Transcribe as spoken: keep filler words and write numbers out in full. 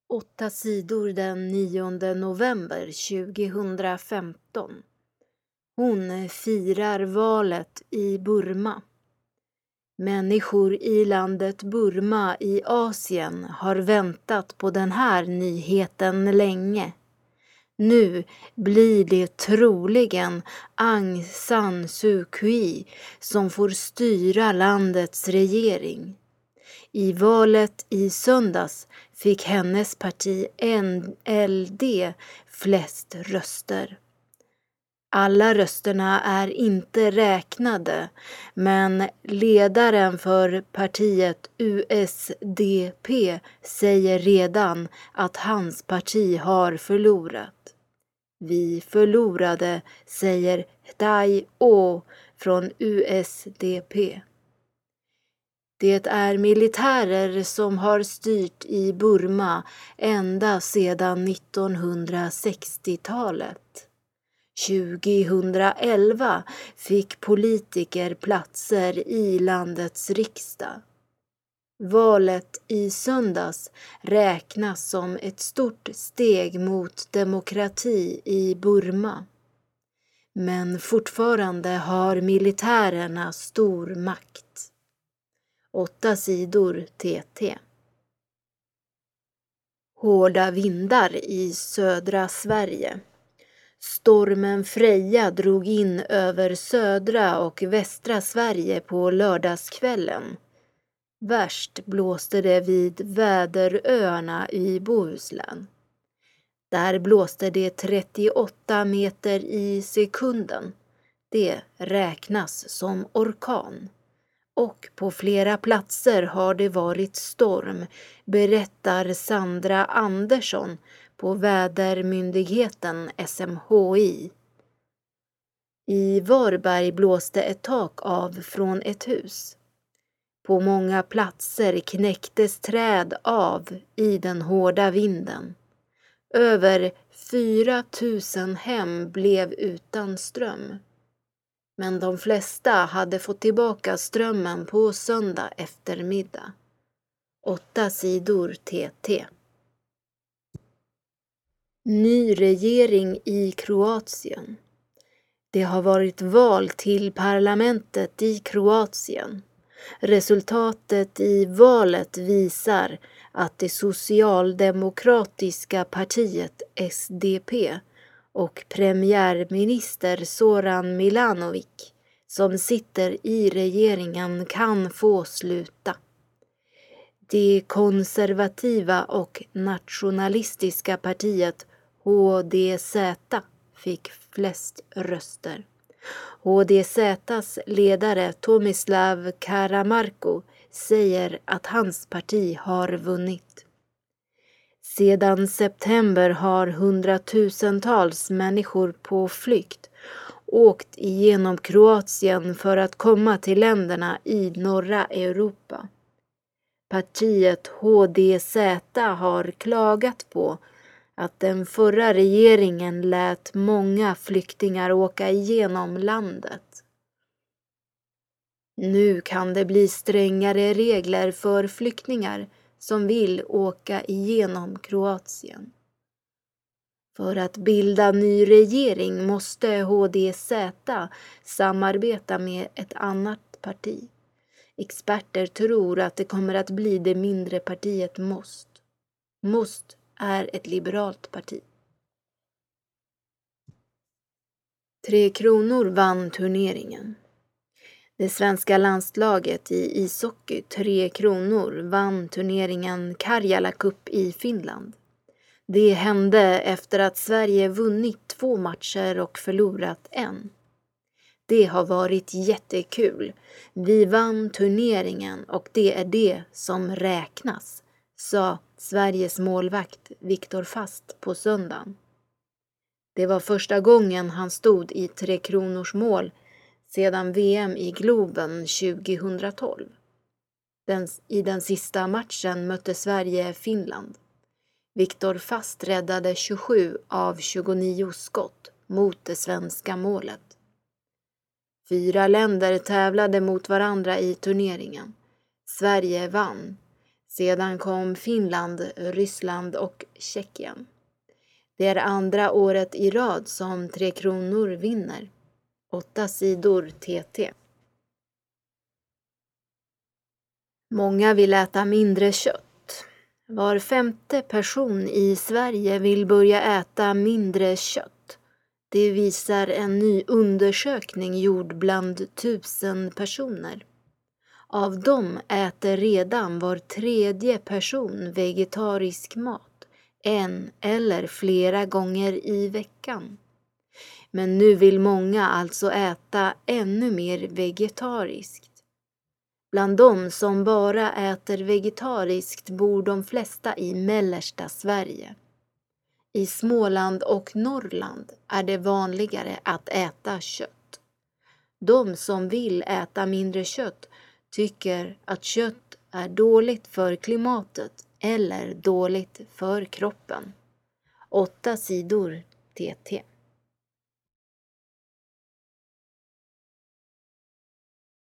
Åtta sidor den nionde november tjugohundrafemton. Hon firar valet i Burma. Människor i landet Burma i Asien har väntat på den här nyheten länge. Nu blir det troligen Aung San Suu Kyi som får styra landets regering. I valet i söndags fick hennes parti N L D flest röster. Alla rösterna är inte räknade, men ledaren för partiet U S D P säger redan att hans parti har förlorat. Vi förlorade, säger Dai O från U S D P. Det är militärer som har styrt i Burma ända sedan nittonhundrasextiotalet. tjugohundraelva fick politiker platser i landets riksdag. Valet i söndags räknas som ett stort steg mot demokrati i Burma. Men fortfarande har militärerna stor makt. Åtta sidor T T. Hårda vindar i södra Sverige. Stormen Freja drog in över södra och västra Sverige på lördagskvällen. Värst blåste det vid Väderöarna i Bohuslän. Där blåste det trettioåtta meter i sekunden. Det räknas som orkan. Och på flera platser har det varit storm, berättar Sandra Andersson på vädermyndigheten S M H I. I Varberg blåste ett tak av från ett hus. På många platser knäcktes träd av i den hårda vinden. Över fyra tusen hem blev utan ström. Men de flesta hade fått tillbaka strömmen på söndag eftermiddag. Åtta sidor T T. Ny regering i Kroatien. Det har varit val till parlamentet i Kroatien. Resultatet i valet visar att det socialdemokratiska partiet S D P och premiärminister Zoran Milanovic som sitter i regeringen kan få sluta. Det konservativa och nationalistiska partiet H D Z fick flest röster. H D Z:s ledare Tomislav Karamarko säger att hans parti har vunnit. Sedan september har hundratusentals människor på flykt åkt igenom Kroatien för att komma till länderna i norra Europa. Partiet H D Z har klagat på att den förra regeringen lät många flyktingar åka igenom landet. Nu kan det bli strängare regler för flyktingar som vill åka igenom Kroatien. För att bilda ny regering måste H D Z samarbeta med ett annat parti. Experter tror att det kommer att bli det mindre partiet Most. Most är ett liberalt parti. Tre Kronor vann turneringen. Det svenska landslaget i ishockey Tre Kronor vann turneringen Karjala Cup i Finland. Det hände efter att Sverige vunnit två matcher och förlorat en. Det har varit jättekul. Vi vann turneringen och det är det som räknas, sa Sveriges målvakt Viktor Fast på söndagen. Det var första gången han stod i Tre Kronors mål sedan V M i Globen tjugohundratolv. Den, I den sista matchen mötte Sverige Finland. Viktor Fast räddade tjugosju av tjugonio skott mot det svenska målet. Fyra länder tävlade mot varandra i turneringen. Sverige vann. Sedan kom Finland, Ryssland och Tjeckien. Det är andra året i rad som Tre Kronor vinner. Åtta sidor T T. Många vill äta mindre kött. Var femte person i Sverige vill börja äta mindre kött. Det visar en ny undersökning gjord bland tusen personer. Av dem äter redan var tredje person vegetarisk mat en eller flera gånger i veckan. Men nu vill många alltså äta ännu mer vegetariskt. Bland de som bara äter vegetariskt bor de flesta i mellersta Sverige. I Småland och Norrland är det vanligare att äta kött. De som vill äta mindre kött tycker att kött är dåligt för klimatet eller dåligt för kroppen. Åtta sidor T T.